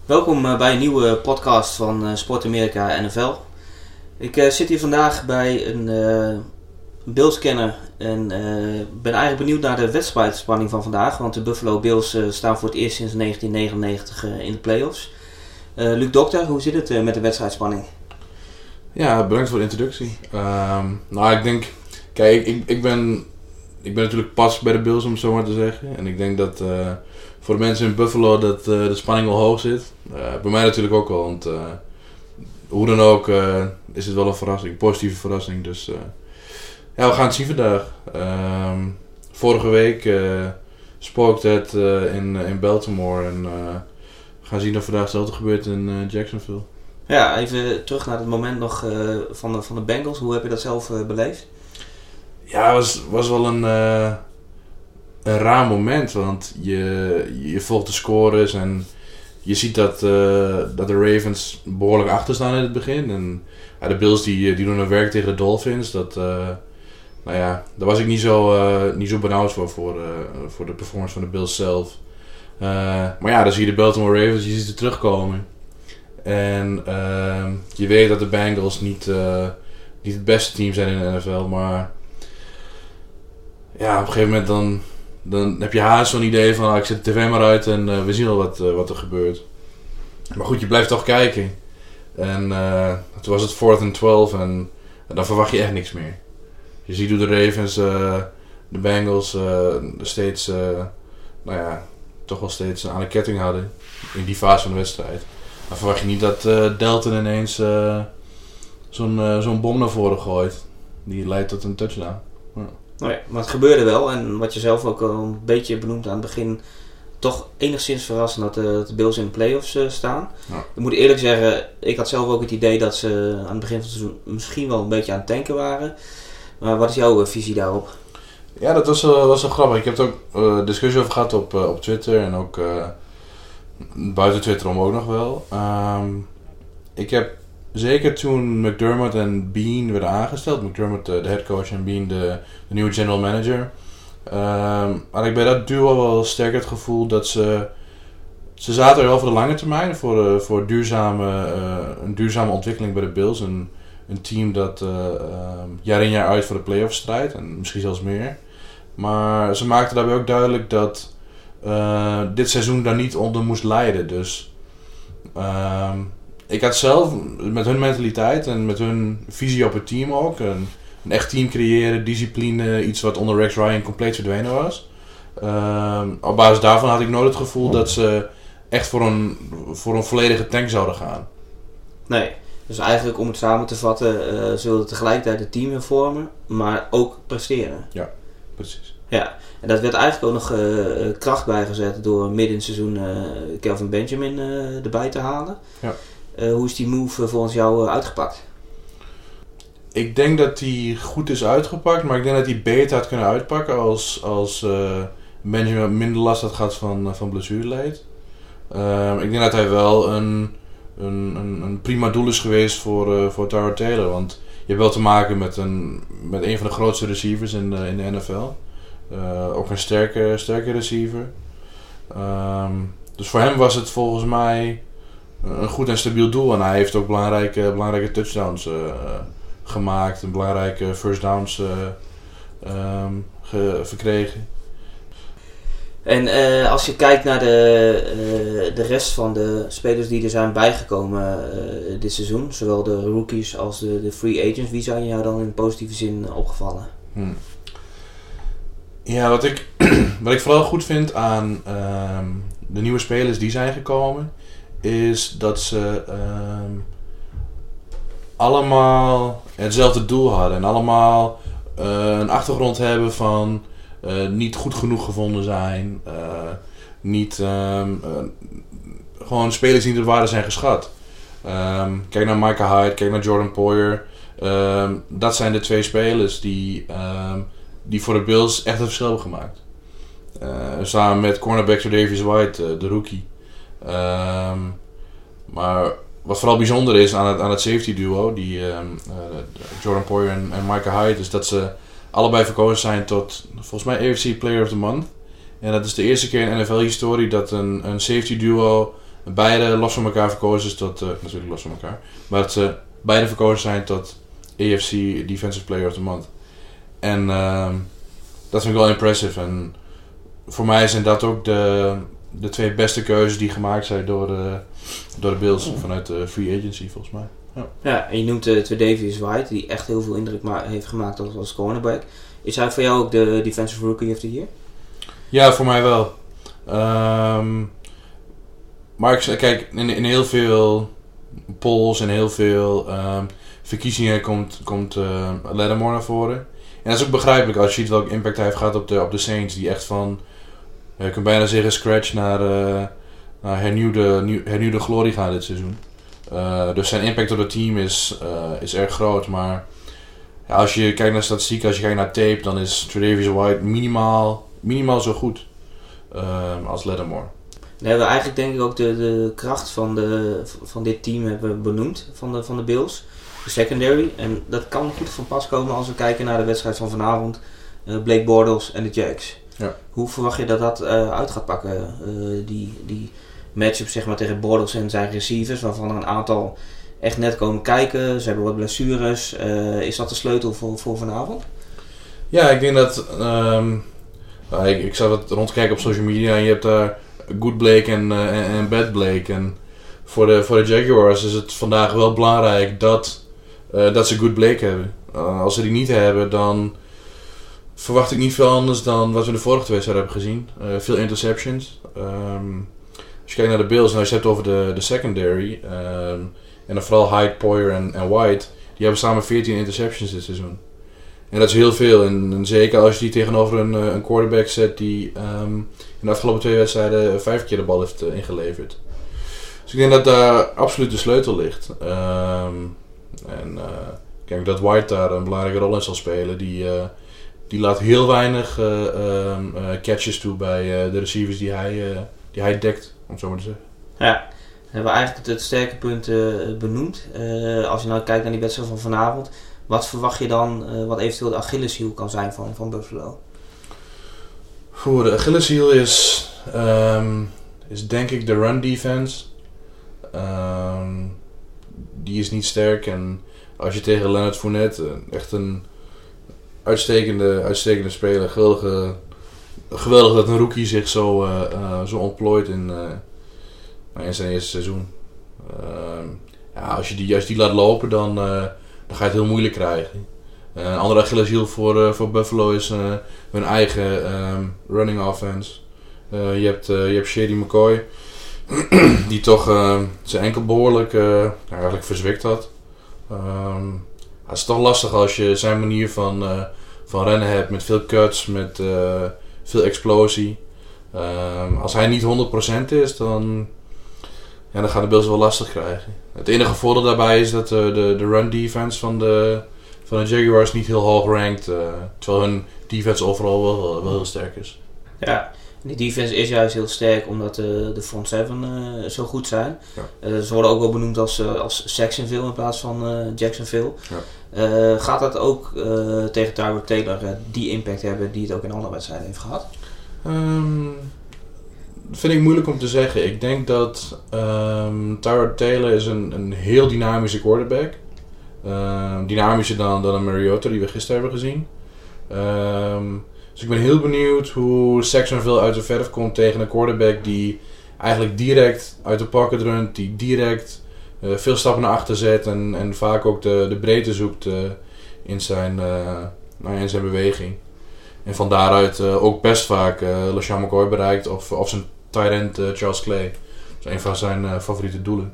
Welkom bij een nieuwe podcast van Sport Amerika NFL. Ik zit hier vandaag bij een Bills-kenner en ben eigenlijk benieuwd naar de wedstrijdspanning van vandaag. Want de Buffalo Bills staan voor het eerst sinds 1999 in de playoffs. Luc Dokter, hoe zit het met de wedstrijdspanning? Ja, bedankt voor de introductie. Ik denk, kijk, ik ben natuurlijk pas bij de Bills, om het zo maar te zeggen. En ik denk dat voor de mensen in Buffalo dat de spanning wel hoog zit. Bij mij natuurlijk ook wel, want hoe dan ook is het wel een verrassing, een positieve verrassing. Dus we gaan het zien vandaag. Vorige week spookte het in Baltimore en we gaan zien of vandaag hetzelfde gebeurt in Jacksonville. Ja, even terug naar het moment nog van de Bengals. Hoe heb je dat zelf beleefd? Ja, het was wel een raar moment, want je volgt de scores en je ziet dat de Ravens behoorlijk achter staan in het begin. En de Bills die doen hun werk tegen de Dolphins. Daar was ik niet zo benauwd voor de performance van de Bills zelf. Dan zie je de Baltimore Ravens, je ziet ze terugkomen. En je weet dat de Bengals niet het beste team zijn in de NFL, maar ja, op een gegeven moment dan heb je haast zo'n idee van ik zet de tv maar uit en we zien al wat er gebeurt. Maar goed, je blijft toch kijken. En toen was het 4th and 12 en dan verwacht je echt niks meer. Je ziet hoe de Ravens, de Bengals steeds, toch wel steeds aan de ketting hadden in die fase van de wedstrijd. Dan verwacht je niet dat Dalton ineens zo'n bom naar voren gooit. Die leidt tot een touchdown. Ja. Nee, maar het gebeurde wel. En wat je zelf ook al een beetje benoemd aan het begin, toch enigszins verrassend dat de Bills in de playoffs staan. Ja. Ik moet eerlijk zeggen, ik had zelf ook het idee dat ze aan het begin van het seizoen misschien wel een beetje aan het tanken waren. Maar wat is jouw visie daarop? Ja, dat was wel grappig. Ik heb er ook discussie over gehad op Twitter en ook buiten Twitter om ook nog wel. Ik heb zeker toen McDermott en Beane werden aangesteld, McDermott de headcoach en Beane de nieuwe general manager, had ik bij dat duo wel sterk het gevoel dat ze zaten er wel voor de lange termijn, voor een duurzame ontwikkeling bij de Bills. Een team dat jaar in jaar uit voor de playoffs strijdt en misschien zelfs meer. Maar ze maakten daarbij ook duidelijk dat dit seizoen daar niet onder moest lijden. Dus ik had zelf met hun mentaliteit en met hun visie op het team ook een echt team creëren, discipline, iets wat onder Rex Ryan compleet verdwenen was. Op basis daarvan had ik nooit het gevoel dat ze echt voor een volledige tank zouden gaan. Nee, dus eigenlijk om het samen te vatten, zullen tegelijkertijd het team vormen, maar ook presteren. Ja, precies. Ja, en dat werd eigenlijk ook nog kracht bijgezet door midden in het seizoen Kelvin Benjamin erbij te halen. Ja. Hoe is die move volgens jou uitgepakt? Ik denk dat die goed is uitgepakt, maar ik denk dat hij beter had kunnen uitpakken als Benjamin minder last had gehad van blessureleed. Ik denk dat hij wel een prima doel is geweest voor Tyrod Taylor, want je hebt wel te maken met een van de grootste receivers in de NFL. Ook een sterke receiver. Dus voor hem was het volgens mij een goed en stabiel doel. En hij heeft ook belangrijke touchdowns gemaakt. En belangrijke first downs verkregen. En als je kijkt naar de rest van de spelers die er zijn bijgekomen dit seizoen. Zowel de rookies als de free agents. Wie zijn jou dan in positieve zin opgevallen? Ja, wat ik vooral goed vind aan de nieuwe spelers die zijn gekomen, is dat ze allemaal hetzelfde doel hadden. En allemaal een achtergrond hebben van niet goed genoeg gevonden zijn. Gewoon spelers die niet de waarde zijn geschat. Kijk naar Micah Hyde, kijk naar Jordan Poyer. Dat zijn de twee spelers die voor de Bills echt het verschil hebben gemaakt. Samen met cornerback Tre'Davious White, de rookie. Maar wat vooral bijzonder is aan het safety duo, Jordan Poyer en Micah Hyde, is dat ze allebei verkozen zijn tot volgens mij AFC Player of the Month. En dat is de eerste keer in NFL-historie dat een safety duo beide los van elkaar verkozen is tot, natuurlijk los van elkaar, maar dat ze beide verkozen zijn tot AFC Defensive Player of the Month. En dat vind ik wel impressive. En voor mij zijn dat ook de 2 beste keuzes die gemaakt zijn door de Bills vanuit de free agency volgens mij. Ja, en je noemt Tre'Davious White, die echt heel veel indruk heeft gemaakt als cornerback. Is hij voor jou ook de Defensive Rookie of the Year? Ja, voor mij wel. Maar kijk, in heel veel polls en heel veel verkiezingen komt Lattimore naar voren. En dat is ook begrijpelijk als je ziet welke impact hij heeft gehad op de Saints. Die echt van, je kunt bijna zeggen scratch naar hernieuwde glorie gaan dit seizoen. Dus zijn impact op het team is erg groot. Maar ja, als je kijkt naar statistieken, als je kijkt naar tape, dan is Tre'Davious White minimaal zo goed als Lattimore. Dan hebben we eigenlijk denk ik ook de kracht van dit team hebben benoemd, van de Bills. De secondary. En dat kan goed van pas komen als we kijken naar de wedstrijd van vanavond. Blake Bortles en de Jags. Ja. Hoe verwacht je dat uit gaat pakken? Die matchup zeg maar, tegen Bortles en zijn receivers, waarvan er een aantal echt net komen kijken. Ze hebben wat blessures. Is dat de sleutel voor vanavond? Ja, ik denk dat... ik zat wat rondkijken op social media en je hebt daar Good Blake en Bad Blake. En voor de Jaguars is het vandaag wel belangrijk dat ze Good Blake hebben. Als ze die niet hebben, dan verwacht ik niet veel anders dan wat we in de vorige 2 wedstrijden hebben gezien. Veel interceptions. Als je kijkt naar de Bills en als je het hebt over de secondary, en dan vooral Hyde, Poyer en White, die hebben samen 14 interceptions dit seizoen. En dat is heel veel. En zeker als je die tegenover een quarterback zet die in de afgelopen 2 wedstrijden 5 keer de bal heeft ingeleverd. Dus ik denk dat daar absoluut de sleutel ligt. Ik denk dat White daar een belangrijke rol in zal spelen. Die laat heel weinig catches toe bij de receivers die hij dekt, om het zo maar te zeggen. Ja, we hebben eigenlijk het sterke punt benoemd. Als je nou kijkt naar die wedstrijd van vanavond, wat verwacht je dan wat eventueel de Achilleshiel kan zijn van Buffalo? De Achilleshiel is denk ik de run defense. Die is niet sterk en als je tegen Leonard Fournette, echt een uitstekende speler, geweldig dat een rookie zich zo ontplooit in zijn eerste seizoen. Als je die laat lopen, dan ga je het heel moeilijk krijgen. Een andere Achilleshiel voor Buffalo is hun eigen running offense. Je hebt Shady McCoy, die toch zijn enkel behoorlijk eigenlijk verzwikt had. Het is toch lastig als je zijn manier van rennen hebt met veel cuts, met veel explosie. Als hij niet 100% is, dan gaan de Bills wel lastig krijgen. Het enige voordeel daarbij is dat de run defense van de Jaguars niet heel hoog rankt, terwijl hun defense overal wel heel sterk is. Ja, die defense is juist heel sterk omdat de front seven zo goed zijn. Ja. Ze worden ook wel benoemd als Saxonville in plaats van Jacksonville. Ja. Gaat dat ook tegen Tyrod Taylor die impact hebben die het ook in andere wedstrijden heeft gehad? Dat vind ik moeilijk om te zeggen. Ik denk dat Tyrod Taylor is een heel dynamische quarterback. Dynamischer dan een Mariota die we gisteren hebben gezien. Dus ik ben heel benieuwd hoe Saxonville uit de verf komt tegen een quarterback die eigenlijk direct uit de pocket runt, die direct veel stappen naar achter zet en vaak ook de breedte zoekt in zijn beweging. En van daaruit ook best vaak LeSean McCoy bereikt of zijn tight end Charles Clay. Dat is een van zijn favoriete doelen.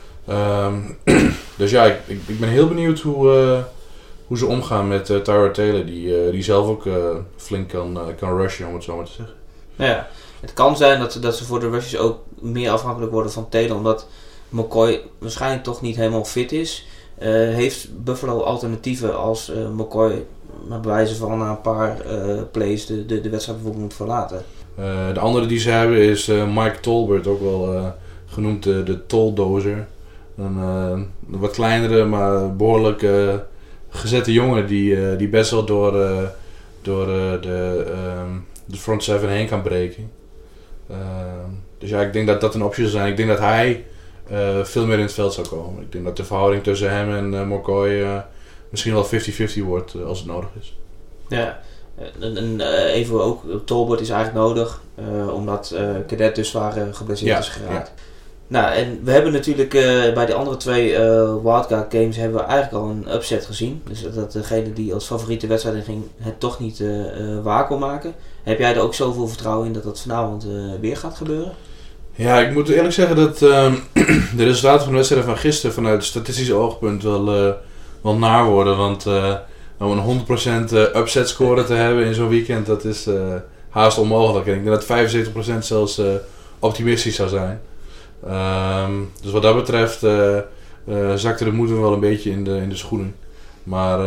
Dus ja, ik ben heel benieuwd hoe ze omgaan met Tyrod Taylor, die zelf ook flink kan rushen, om het zo maar te zeggen. Ja, het kan zijn dat ze voor de rushes ook meer afhankelijk worden van Taylor, omdat McCoy waarschijnlijk toch niet helemaal fit is. Heeft Buffalo alternatieven als McCoy bij wijze van na een paar plays de wedstrijd bijvoorbeeld moet verlaten? De andere die ze hebben is Mike Tolbert, ook wel genoemd de Toldozer. Een wat kleinere, maar behoorlijk gezette jongen die best wel door de front seven heen kan breken. Dus ja, ik denk dat dat een optie zou zijn. Ik denk dat hij veel meer in het veld zou komen. Ik denk dat de verhouding tussen hem en McCoy misschien wel 50-50 wordt als het nodig is. Ja, en even ook, Tolbert is eigenlijk nodig, omdat Cadet dus zwaar geblesseerd is geraakt. Ja. Nou, en we hebben natuurlijk bij de andere 2 wildcard games hebben we eigenlijk al een upset gezien. Dus dat degene die als favoriete wedstrijd in ging het toch niet waar kon maken. Heb jij er ook zoveel vertrouwen in dat dat vanavond weer gaat gebeuren? Ja, ik moet eerlijk zeggen dat de resultaten van de wedstrijden van gisteren vanuit statistisch oogpunt wel naar worden. Want om een 100% upset score te hebben in zo'n weekend, dat is haast onmogelijk. En ik denk dat 75% zelfs optimistisch zou zijn. Dus wat dat betreft zakte de moed wel een beetje in de schoenen. Maar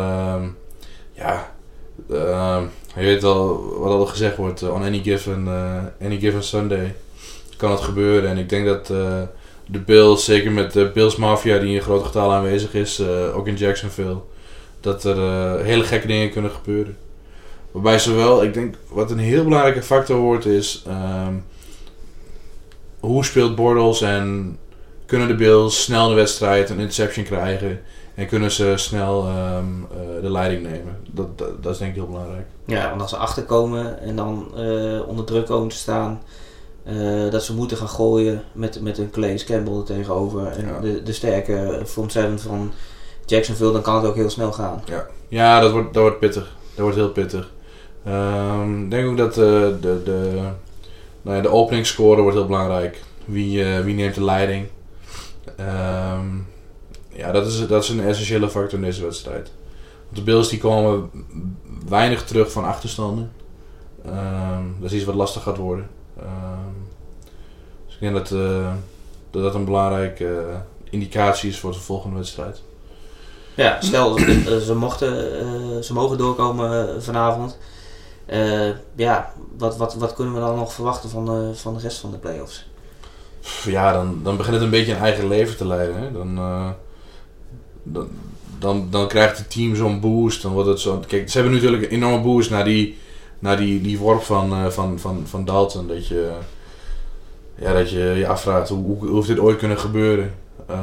je weet wel wat al gezegd wordt, on any given Sunday kan het gebeuren. En ik denk dat de Bills, zeker met de Bills Mafia die in groot getal aanwezig is, ook in Jacksonville, dat er hele gekke dingen kunnen gebeuren. Waarbij zowel, ik denk, wat een heel belangrijke factor wordt is, hoe speelt Bortles en kunnen de Bills snel de wedstrijd een interception krijgen en kunnen ze snel de leiding nemen. Dat is denk ik heel belangrijk. Ja, want als ze achterkomen en dan onder druk komen te staan, dat ze moeten gaan gooien met een Calais Campbell er tegenover en de sterke front seven van Jacksonville, dan kan het ook heel snel gaan. Ja, dat wordt pittig. Dat wordt heel pittig. Ik denk ook dat de opening score wordt heel belangrijk. Wie neemt de leiding? Dat is een essentiële factor in deze wedstrijd. Want de Bills die komen weinig terug van achterstanden. Dat is iets wat lastig gaat worden. Dus ik denk dat een belangrijke indicatie is voor de volgende wedstrijd. Ja, stel ze mogen doorkomen vanavond. Wat kunnen we dan nog verwachten van de rest van de playoffs? Ja, dan begint het een beetje een eigen leven te leiden. Hè? Dan krijgt het team zo'n boost. Dan wordt het zo. Kijk, ze hebben natuurlijk een enorme boost naar die worp van Dalton. Dat je afvraagt hoe heeft dit ooit kunnen gebeuren.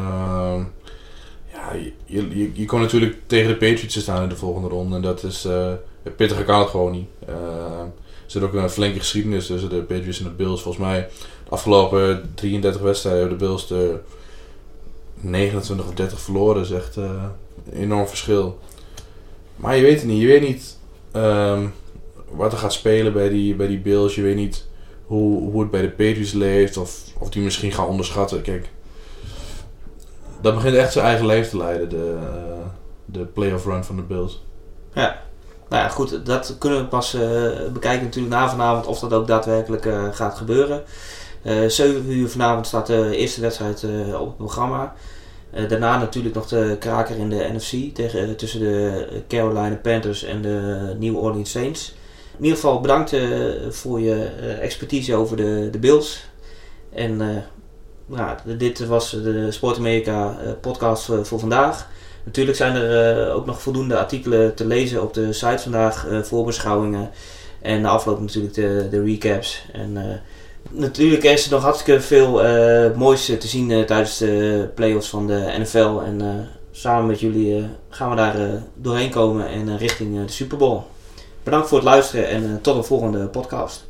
Je kon natuurlijk tegen de Patriots staan in de volgende ronde. En dat is pittiger kan het gewoon niet. Er zit ook een flinke geschiedenis tussen de Patriots en de Bills. Volgens mij de afgelopen 33 wedstrijden hebben de Bills de 29 of 30 verloren. Dat is echt een enorm verschil. Maar je weet het niet. Je weet niet wat er gaat spelen bij die Bills. Je weet niet hoe het bij de Patriots leeft. Of die misschien gaan onderschatten. Kijk, dat begint echt zijn eigen leven te leiden. De playoff run van de Bills. Ja. Nou ja, goed, dat kunnen we pas bekijken natuurlijk na vanavond of dat ook daadwerkelijk gaat gebeuren. 7 uur vanavond staat de eerste wedstrijd op het programma. Daarna natuurlijk nog de kraker in de NFC tussen de Carolina Panthers en de New Orleans Saints. In ieder geval bedankt voor je expertise over de Bills. En dit was de Sport Amerika podcast voor vandaag. Natuurlijk zijn er ook nog voldoende artikelen te lezen op de site vandaag, voorbeschouwingen en na afloop natuurlijk de recaps. En natuurlijk is er nog hartstikke veel moois te zien tijdens de playoffs van de NFL. En samen met jullie gaan we daar doorheen komen en richting de Super Bowl. Bedankt voor het luisteren en tot een volgende podcast.